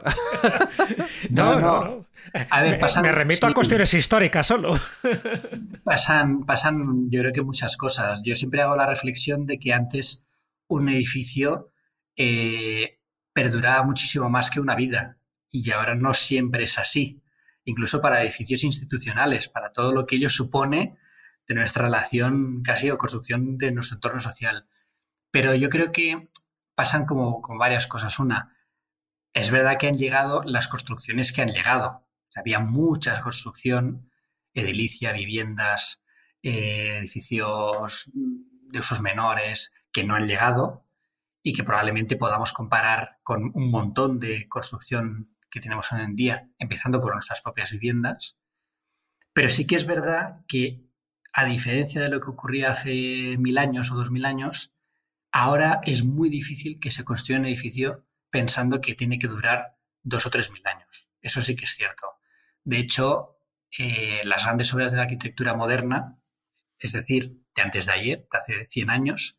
No. A ver, me remito a cuestiones históricas solo. Pasan, yo creo que muchas cosas. Yo siempre hago la reflexión de que antes un edificio perduraba muchísimo más que una vida, y ahora no siempre es así. Incluso para edificios institucionales, para todo lo que ello supone de nuestra relación casi o construcción de nuestro entorno social. Pero yo creo que pasan como varias cosas. Una, es verdad que han llegado las construcciones que han llegado. O sea, había mucha construcción, edilicia, viviendas, edificios de usos menores que no han llegado y que probablemente podamos comparar con un montón de construcción que tenemos hoy en día, empezando por nuestras propias viviendas. Pero sí que es verdad que, a diferencia de lo que ocurría hace 1.000 años o 2.000 años, ahora es muy difícil que se construya un edificio pensando que tiene que durar 2.000 o 3.000 años. Eso sí que es cierto. De hecho, las grandes obras de la arquitectura moderna, es decir, de antes de ayer, de hace 100 años,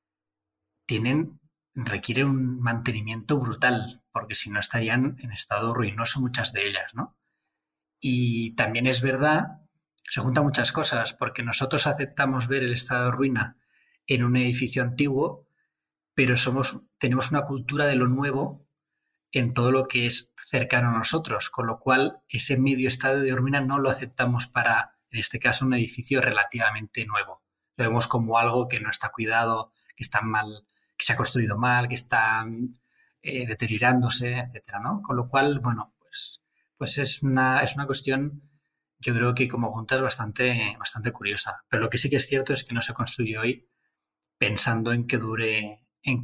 requieren un mantenimiento brutal, porque si no estarían en estado ruinoso muchas de ellas, ¿no? Y también es verdad, se juntan muchas cosas, porque nosotros aceptamos ver el estado de ruina en un edificio antiguo, pero tenemos una cultura de lo nuevo en todo lo que es cercano a nosotros, con lo cual ese medio estado de ruina no lo aceptamos para, en este caso, un edificio relativamente nuevo. Lo vemos como algo que no está cuidado, están mal, que se ha construido mal, que están deteriorándose, etcétera, ¿no? Con lo cual, bueno, pues es una cuestión, yo creo que como junta es bastante curiosa. Pero lo que sí que es cierto es que no se construye hoy pensando en que dure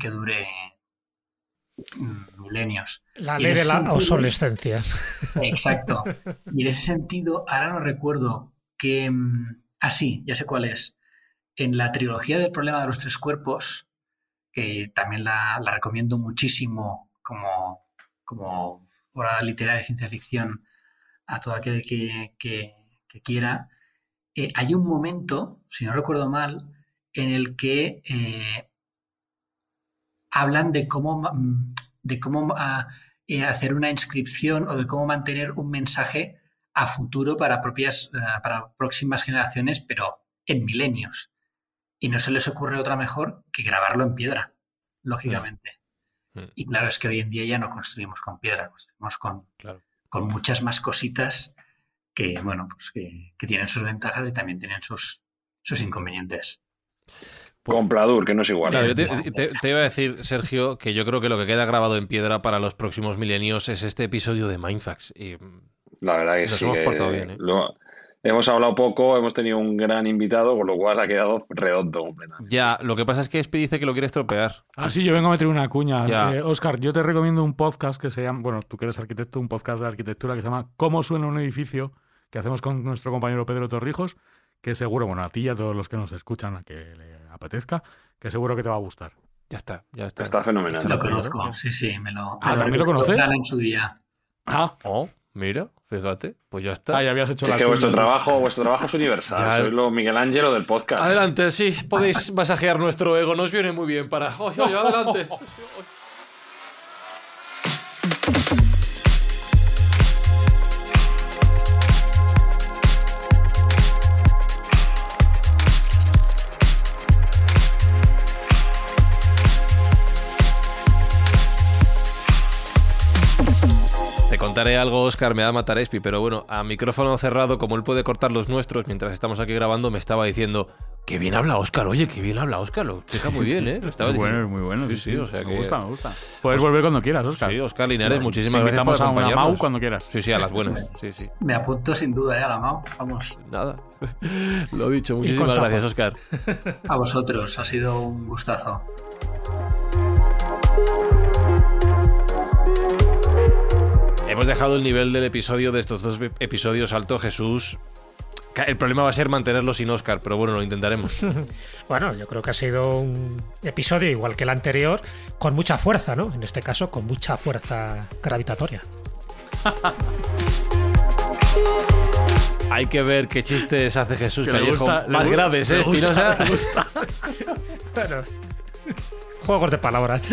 milenios. La ley de la obsolescencia. Exacto. Y en ese sentido, ahora no recuerdo que... sí, ya sé cuál es. En la trilogía del problema de los tres cuerpos, que también la recomiendo muchísimo como obra literaria de ciencia ficción a todo aquel que quiera, hay un momento, si no recuerdo mal, en el que hablan de cómo hacer una inscripción o de cómo mantener un mensaje a futuro para próximas generaciones, pero en milenios. Y no se les ocurre otra mejor que grabarlo en piedra, lógicamente. Y claro, es que hoy en día ya no construimos con piedra, construimos con muchas más cositas que, bueno, pues que tienen sus ventajas y también tienen sus inconvenientes. Con Pladur, que no es igual. Claro, yo te iba a decir, Sergio, que yo creo que lo que queda grabado en piedra para los próximos milenios es este episodio de Mindfax. Y la verdad que nos sí. Hemos portado bien, ¿eh? Hemos hablado poco, hemos tenido un gran invitado, con lo cual ha quedado redondo completamente. Ya, lo que pasa es que Espi dice que lo quiere estropear. Sí, yo vengo a meter una cuña. Óscar, yo te recomiendo un podcast que se llama, bueno, tú que eres arquitecto, un podcast de arquitectura que se llama ¿Cómo suena un edificio?, que hacemos con nuestro compañero Pedro Torrijos, que seguro, bueno, a ti y a todos los que nos escuchan, a que le apetezca, que seguro que te va a gustar. Ya está. Está fenomenal. Lo conozco, sí, me lo... ¿también lo conoces? En su día. Mira, fíjate, pues ya está. Ya habías hecho es que vuestro trabajo es universal. Sois lo Miguel Ángelo del podcast. Adelante, sí, podéis masajear nuestro ego, nos viene muy bien para... adelante. Te contaré algo, Óscar, me va a matar Espi, pero bueno, a micrófono cerrado, como él puede cortar los nuestros mientras estamos aquí grabando, me estaba diciendo, qué bien habla Óscar, oye, qué bien habla Óscar, lo explica muy bien, ¿eh? Es muy bueno. Sí, o sea me gusta. Puedes volver cuando quieras, Óscar. Sí, Óscar Linares, muchísimas gracias por acompañarnos. Invitamos a una MAU cuando quieras. Sí, a las buenas, sí. Me apunto sin duda, a la MAU, vamos. Nada, lo dicho, muchísimas gracias, Óscar. A vosotros, ha sido un gustazo. Hemos dejado el nivel del episodio de estos dos episodios alto, Jesús. El problema va a ser mantenerlo sin Óscar, pero bueno, lo intentaremos. Bueno, yo creo que ha sido un episodio igual que el anterior, con mucha fuerza, ¿no? En este caso, con mucha fuerza gravitatoria. Hay que ver qué chistes hace Jesús Callejo. Más graves, ¿eh? Espinosa. Bueno, juegos de palabras.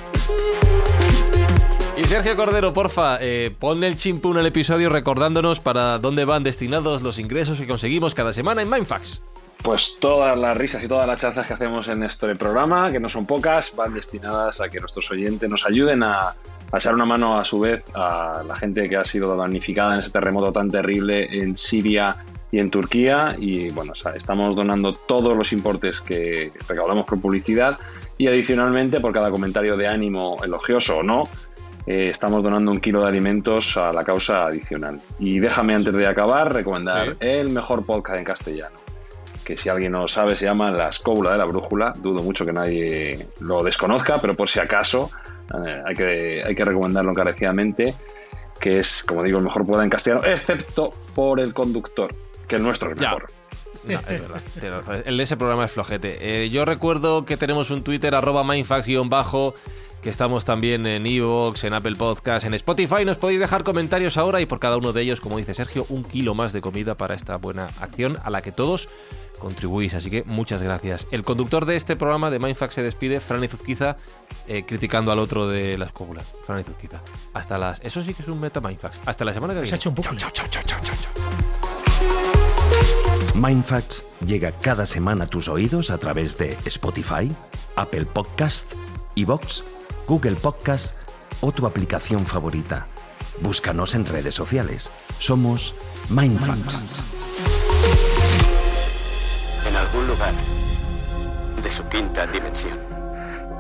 Y Sergio Cordero, porfa, ponle el chimpún al episodio recordándonos para dónde van destinados los ingresos que conseguimos cada semana en Mindfax. Pues todas las risas y todas las chanzas que hacemos en este programa, que no son pocas, van destinadas a que nuestros oyentes nos ayuden a echar una mano a su vez a la gente que ha sido damnificada en ese terremoto tan terrible en Siria y en Turquía. Y bueno, estamos donando todos los importes que recaudamos por publicidad y adicionalmente por cada comentario de ánimo, elogioso o no, estamos donando 1 kilo de alimentos a la causa adicional. Y déjame antes de acabar recomendar el mejor podcast en castellano, que si alguien no lo sabe se llama La Escóbula de la Brújula. Dudo mucho que nadie lo desconozca, pero por si acaso hay que recomendarlo encarecidamente, que es, como digo, el mejor podcast en castellano, excepto por El Conductor, que el nuestro es mejor. No, es verdad. El de ese programa es flojete. Yo recuerdo que tenemos un Twitter @mindfax_, que estamos también en iVoox, en Apple Podcast, en Spotify. Nos podéis dejar comentarios ahora y por cada uno de ellos, como dice Sergio, 1 kilo más de comida para esta buena acción a la que todos contribuís. Así que muchas gracias. El conductor de este programa de Mindfax se despide, Fran Izuzquiza, criticando al otro de La Escóbula. Fran Izuzquiza. Eso sí que es un meta Mindfax. Hasta la semana que viene. Chao. Mindfax llega cada semana a tus oídos a través de Spotify, Apple Podcast, iVoox, Google Podcast o tu aplicación favorita. Búscanos en redes sociales. Somos Mindfax. En algún lugar de su quinta dimensión.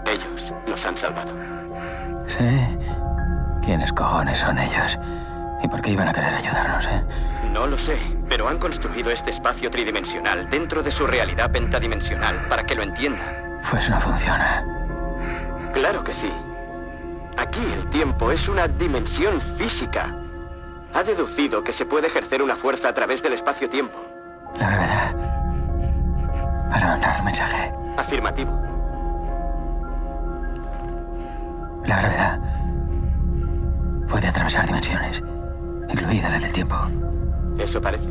Ellos nos han salvado. ¿Sí? ¿Quiénes cojones son ellos? ¿Y por qué iban a querer ayudarnos, No lo sé, pero han construido este espacio tridimensional dentro de su realidad pentadimensional para que lo entienda. Pues no funciona. Claro que sí. Aquí el tiempo es una dimensión física. Ha deducido que se puede ejercer una fuerza a través del espacio-tiempo. La gravedad. Para mandar el mensaje. Afirmativo. La gravedad puede atravesar dimensiones, incluida la del tiempo. Eso parece.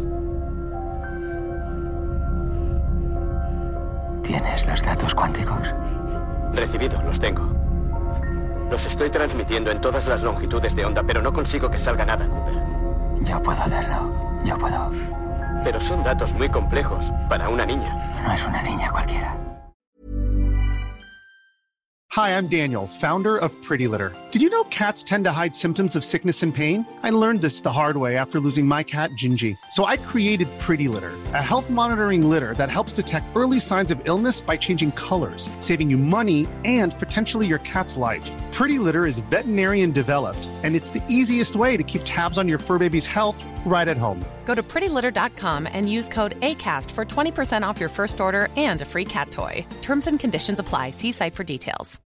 ¿Tienes los datos cuánticos? Recibido, los tengo. Los estoy transmitiendo en todas las longitudes de onda, pero no consigo que salga nada, Cooper. Yo puedo hacerlo. Yo puedo. Pero son datos muy complejos para una niña. No es una niña cualquiera. Hi, I'm Daniel, founder of Pretty Litter. Did you know cats tend to hide symptoms of sickness and pain? I learned this the hard way after losing my cat, Gingy. So I created Pretty Litter, a health monitoring litter that helps detect early signs of illness by changing colors, saving you money and potentially your cat's life. Pretty Litter is veterinarian developed, and it's the easiest way to keep tabs on your fur baby's health right at home. Go to prettylitter.com and use code ACAST for 20% off your first order and a free cat toy. Terms and conditions apply. See site for details.